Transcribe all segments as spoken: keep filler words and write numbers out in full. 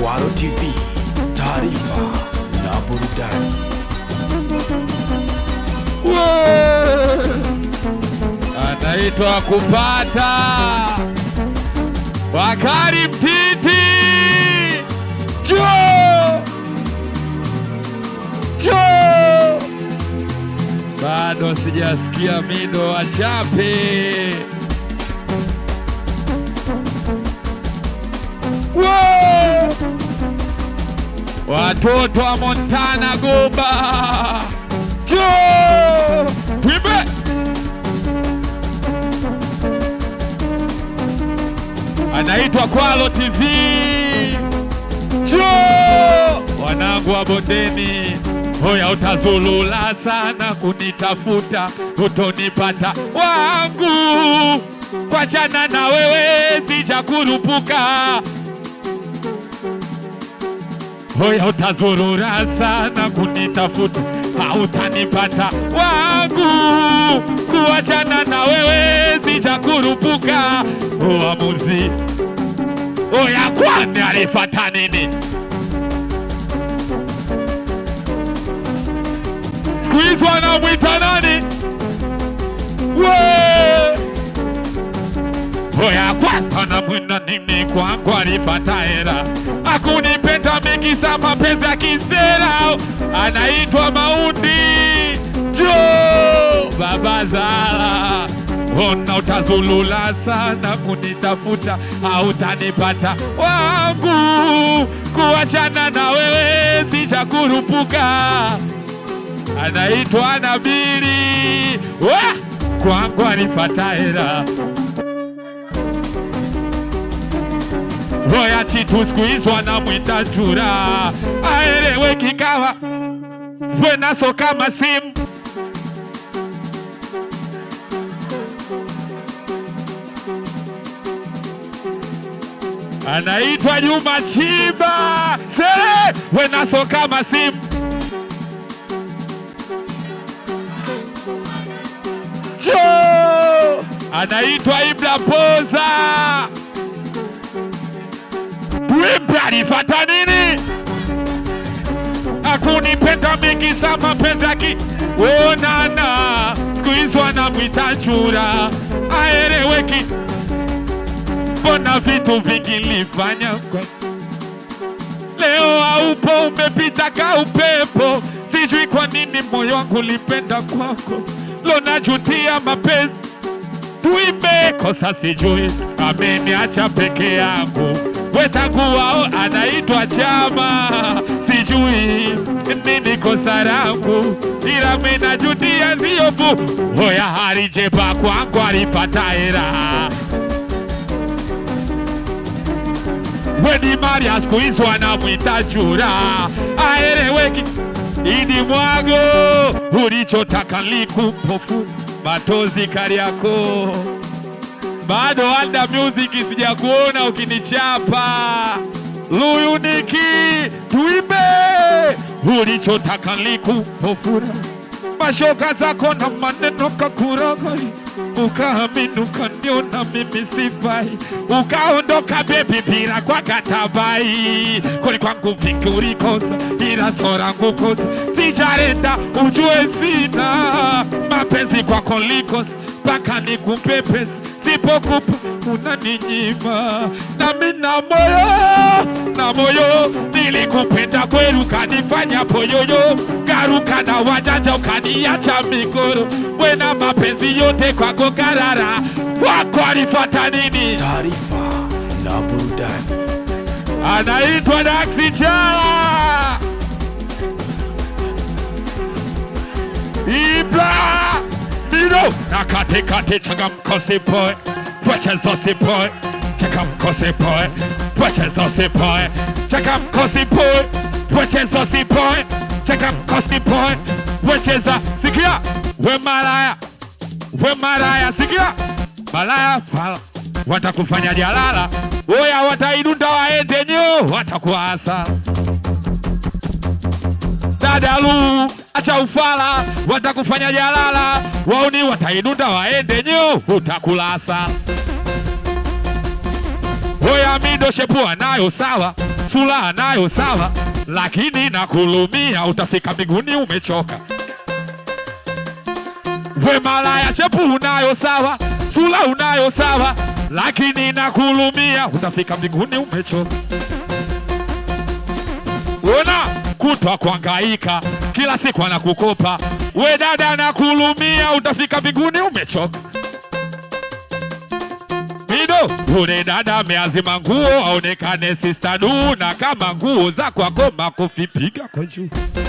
Kwaro T V, taarifa na burudani. Anaitwa Kupata Bakari Mtiti. Jo Jo bado sijasikia mido wachape. Watoto wa Montana Goba. Jo Twimbe anaitwa Kwaro T V. Jo wanangu wa bondeni, hoya utazulula sana kunitafuta, utonipata wangu, kwa jana na wewe sijakurupuka. Hoya utazurura sana kunitafuta, hautanipata wangu, kuachana na wewe sijakurupuka. Uamuzi oya kwani alifata nini? Squeeze wanamwita nani? Wee oya kwasta na mwina nini? Kwangu alipata hera, akunipenda mingi sa mapenzi ya kisera. Anaitwa Maundi. Jo baba Zala, ona utazulula sana kunitafuta, hautanipata wangu, kuachana na wewe sijakurupuka. Anaitwa Nabili. Kwangu alipata hera, roya chitu squeeze wanamwita chura. Aelewe kikawa vwenaso kama simu. Anaitwa Juma Chiba. Sere vwenaso kama simu. Jo anaitwa Ibra Poza. Twimbe alifata nini? Akunipenda mingi sa mapenzi yaki. Onana squeeze wanamwita chura. Aeleweki, mbona vitu vingi nilifanya kwa leo haupo, umepita ka upepo. Sijui kwa nini moyo wangu ulipenda kwako, lo najutia mapenzi. Twimbe kosa sijui, ameniacha peke yangu. Wetakuwao anaitwa Chama, sijui nini kosa langu, ila mina jutia ziofu. Hoya harijeba kwangu alipata hera. Weni Maria squeeze wanamwita chura. Aeleweki, Idi Mwago ulichotaka likupofu, matozi Kariako. Bado Wanda Music sija kuona ukinichapa. Luyuniki Twimbe ulichotaka likupofura, mashoka zako na maneno kakuragai, ukaamini ukaniona mimi sifai, ukaondoka baby bila kwa katabai. Kuli kwangu vingi ulikosa, ila sora ngukosa, sijarenda ujue sina mapenzi kwako likosa, mpaka nikupepesi. Sipokupa unaninyima, na mina moyo na moyo, nilikupenda kweli ukanifanya poyoyo, garuka na wajanja ukaniacha migoro. Wena mapenzi yote kwako karara, kwako alifata nini? Taarifa na burudani. Anaitwa Daxi Chala. Ibra Mido na kate kate chaka mkosi boy, pweche zosi boy, chaka mkosi boy, pweche zosi boy, chaka mkosi boy, pweche zosi boy, chaka mkosi boy, pweche za. Sikia we malaya, we malaya, sikia malaya fala, watakufanya jalala. Oya wataidunda waende nyo, watakuasa dadalu. Acha ufala, watakufanya jalala. Wauni wataidunda waende nyo, utakulasa. Hoya mido shepua nayo sawa, sura nayo sawa, lakini nakulumia utafika mbinguni umechoka. We malaya shepu unayo sawa, sura unayo sawa, lakini nakulumia utafika mbinguni umechoka. Ona kutwa kuhangaika kila siku anakukopa, we dada nakulumia utafika mbinguni umechoka. Mido ule dada ameazima nguo aonekane sister du, na kama nguo za kwako makofi piga kwa juu.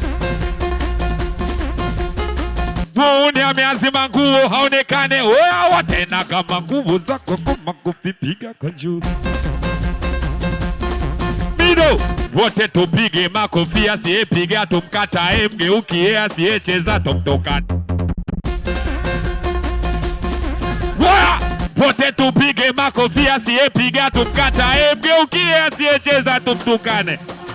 Muone ameazima nguo haonekane wewe tena, kama nguo za kwako makofi piga kwa juu. Mido wote tupige makofi, asiyepiga tumkatae, mgeukie asiyecheza tumtokane. Wote tupige makofi, asiyepiga tumkatae, mgeukie asiyecheza tumtukane.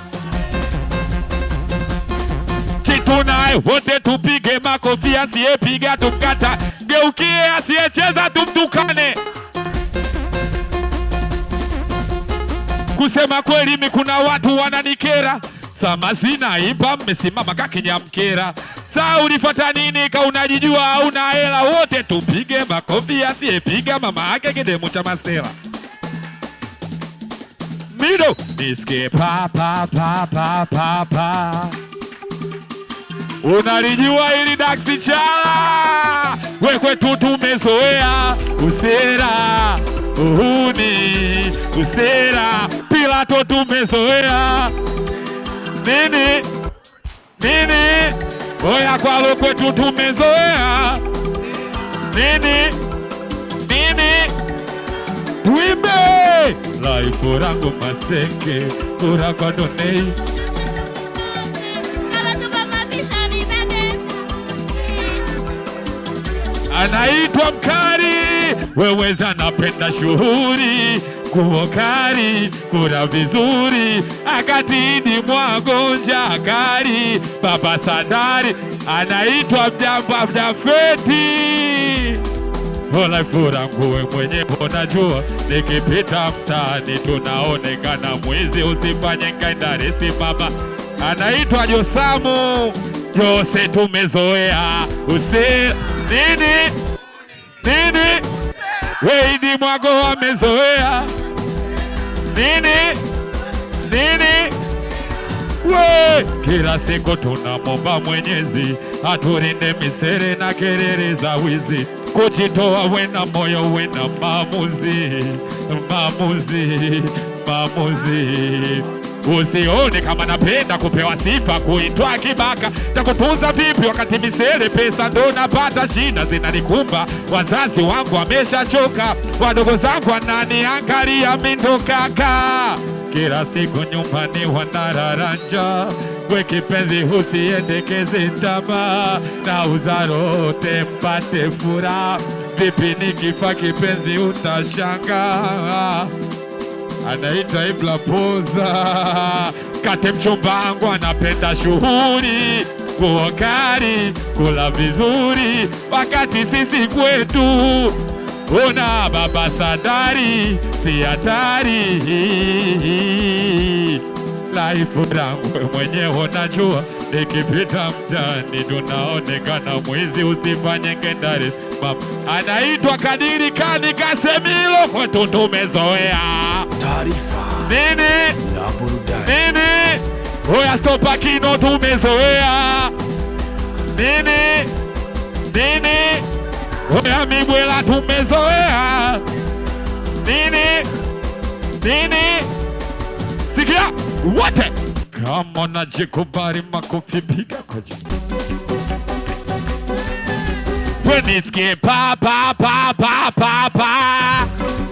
Chitunae wote tupige makofi, asiyepiga tumkatae, mgeukie asiyecheza tumtukane. Kusema kweli mimi kuna watu wananikera, sama sina ipa mmesimama kakinyamkera. Saa ulifata nini ka unajijua hauna hela? Wote tupige makofi, asiyepiga mama yake kidemu cha masela. Mido nisikie pa pa pa pa pa pa. Unalijua ili daksi chala, we kwetu tumezoea usera, uhuni usera, Pilato tumezoea nini nini, oya kwa kwetu tumezoea nini nini. Tuimbe life rango maseke kura kwa donei. Anaitwa mkari, weweza napenda shuhuri, kuhokari, kura vizuri, akatini mwagonja akari, baba sadari, anaitwa mjamba mjafeti. Ola fura nguwe mwenye unajua, nikipita mtaani tunaonekana mwizi, usifanye ngaindari simama. Anaitwa Josamu, Jose tumezoea usira nini nini, Weidi mwago wamezoea nini nini. We kila siku tunamomba Mwenyezi aturinde misere na kelele za wizi, kujitoa wena moyo wena maamuzi maamuzi maamuzi. Usione kama napenda kupewa sifa, kuitwa kibaka, takutunza vipi wakati misele pesa ndo napata, shida zinanikumba, wazazi wangu wameshachoka, wadogo zangu wananiangalia mindo kaka, kila siku nyumbani wanararanja. We kipenzi usiendekeze tamaa, na uzarote mpate furaha, vipi nikifa kipenzi utashangaa. Anaita Ibla Poza, kate mchombangu anapenda shuhuri, kuokari, kula vizuri, wakati sisi kwetu una baba sadari, si hatari. Life rangu mwenye unajua, nikipita mtani tunaonekana mwizi, usifanye ngendari. Anaitwa Kadiri Kani Kasemilo, kwetu tumezoea taarifa nini na burudani nini. Oya stopa kino tumezoea nini nini. Oya mibwela tumezoea nini nini. Sikia wote kama najikubali makofi piga kwa juu. Nisikie pa pa pa pa pa pa.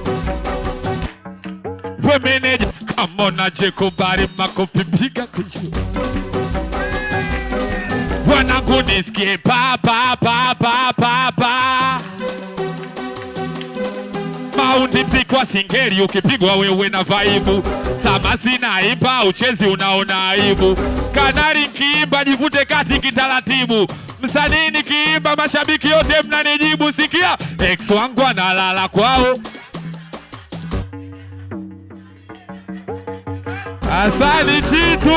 We meneja kama najikubali makofi piga kwa juu. Wanangu nisikie pa pa pa pa pa pa. Maundi mziki singeli ukipigwa wewe na vaibu, sama sina ipa uchezi unaona aibu. Kanari kiimba jivute kasi kitaratibu, msanii nikiimba mashabiki yote mnanijibu. Sikia ex wangu analala kwao, Asante Chitu.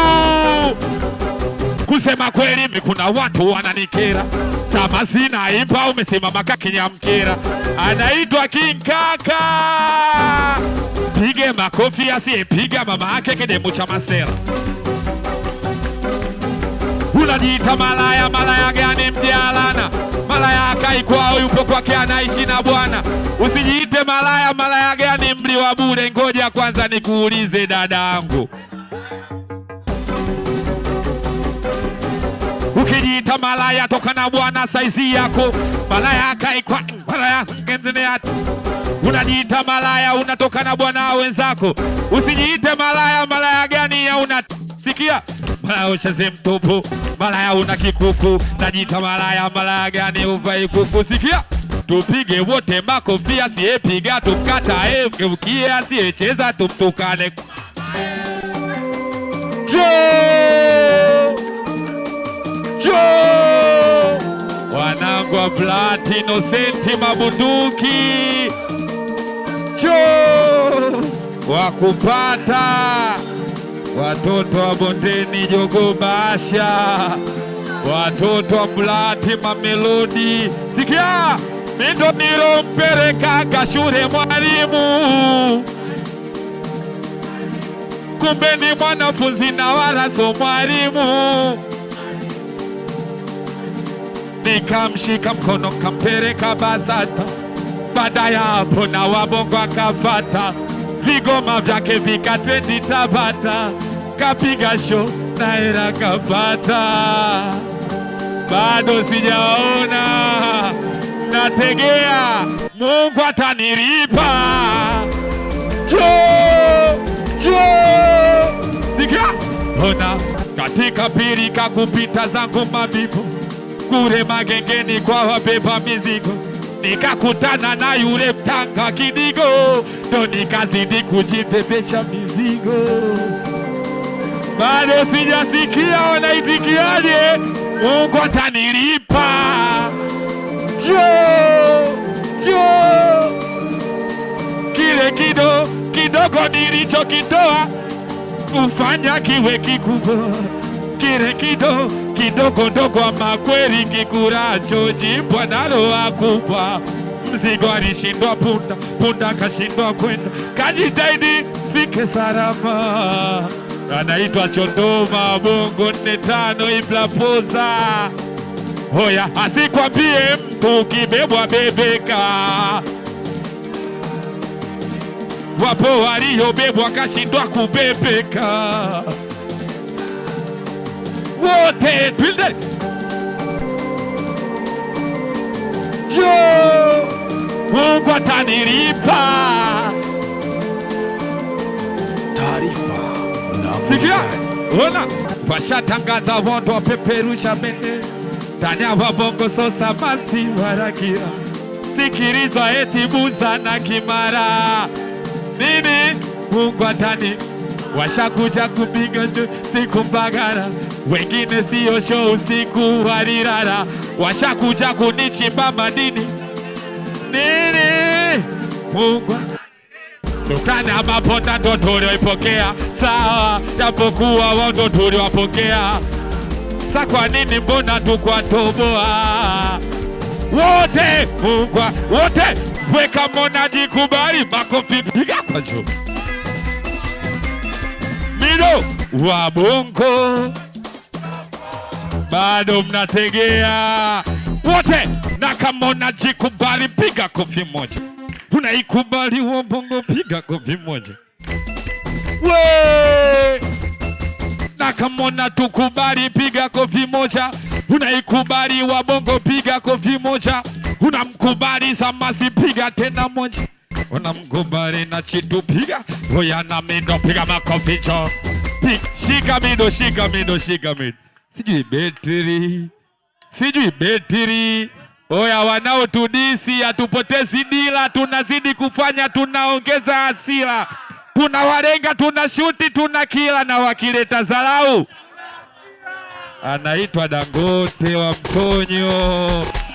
Kusema kweli mimi kuna watu wananikera. Sama sina ipa umesimama kakinyamkera. Anaitwa King Kaka. Pige makofi asiyepiga mama yake kidemu cha masera. Unajiita malaya, malaya gani mjalana? Malaya akai kwao yupo kwake anaishi na bwana. Usijiite malaya, malaya gani mli wa bure? Ngoja kwanza nikuulize dadangu. Ukijiita malaya toka na bwana saizi yako. Malaya akai kwa malaya ngenzene yatu. Unajiita malaya unatoka na bwana wenzako. Usijiite malaya, malaya gani ya unasikia? Malaya ushaze mtopo, malaya una kikuku. Najiita malaya, malaya gani uvai kuku? Sikia, tupige wote makofi, asiyepiga tumkatae, mgeukie asiyecheza tumtukane. Joe! Joe! Wanangu wa Platino Senti mabunduki. Joe! Wakupata watoto wa bondeni Jogo Basha, watoto wa Plati Mamelodi. Sikia, mindo nilo mpeleka kashure mwalimu, kumbe ni mwanafunzi na wala so mwalimu. Nikamshika mkono kampeleka Basata, baada ya hapo na wabongo akafata. Vigoma vyake vikatrendi Tabata, kapiga show na hela kapata. Bado sijaona, nategea Mungu atanilipa. Joe! Joe! Sikia, ona katika pilika kupita zangu mabibo, kule magengeni kwa wabeba mizigo, nikakutana na yule mtanga kidigo, ndo nikazidi kujibebesha mizigo. Bado sijasikia wanaitikiaje, Mungu atanilipa. Joe! Joe! Kile kido kidogo nilichokitoa ufanya kiwe kikubwa. Kile kido kidogo ndogo ama kweli kikuracho jibwa nalo akupa. Mzigo alishindwa punda, punda kashindwa kwenda, kajitahidi fike salama. Anaitwa Chondoma Bongo nne tano Iblapoza. Hoya asikwambie mtu kibebwa bebeka. Wapo waliobebwa kashindwa kubebeka. Wote twende. Joe! Mungu atanilipa. Taarifa na sikia, ona washatangaza wondo wapeperusha bendera ndani ya Bongo Sosa basi waragira. Sikilizwa eti Buza na Kimara. Nini? Mungu atani washakuja kupiga siku Mbagara, wengine siyo show usiku walilala, washakuja kunichimba madini. Nini? Mungu tukana maponda ndo tulioipokea, sawa, japokuwa wao ndo tuliwapokea. Sa kwa nini mbona tukwatoboa? Wote Mungu wote weka mona jikubali, makofi piga kwa juu. Mido wa Bongo bado mnategea wote, na kama unajikubali piga kofi moja. Unaikubali wa Bongo piga kofi moja. We! Na kama unatukubali piga kofi moja. Unaikubali wa Bongo piga kofi moja. Unamkubali Samasi piga tena moja. Unamkubali na Chitu piga. Oya na Mido piga makofi cho. Shika Mido, shika Mido, shika Mido. Sijui betri, sijui betri. Oya wanao tudisi, atupotezi dila, tunazidi kufanya, tunaongeza hasira. Tunawalenga, tunashuti, tunakila, na wakileta zalau. Anaitwa Dangote wa Mtonyo.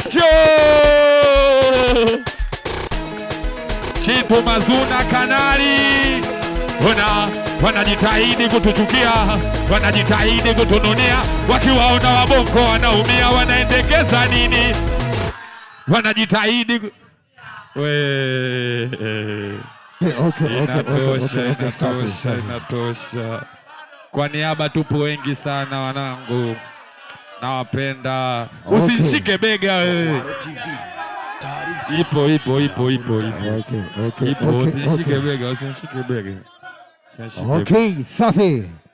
Joe! Chitu Mazuna Kanali. Ona wanajitahidi kutuchukia, wanajitahidi kutununia, wakiwaona wabongo wanaumia, wanaendekeza nini? Wanajitahidi we Okay, inatosha, inatosha, inatosha. Kwa niaba tupo wengi sana wanangu, nawapenda. Usinishike bega wewe. Ipo ipo ipo ipo ipo. Okay, okay. Ipo, usinishike bega, usinishike bega. Okay, safi.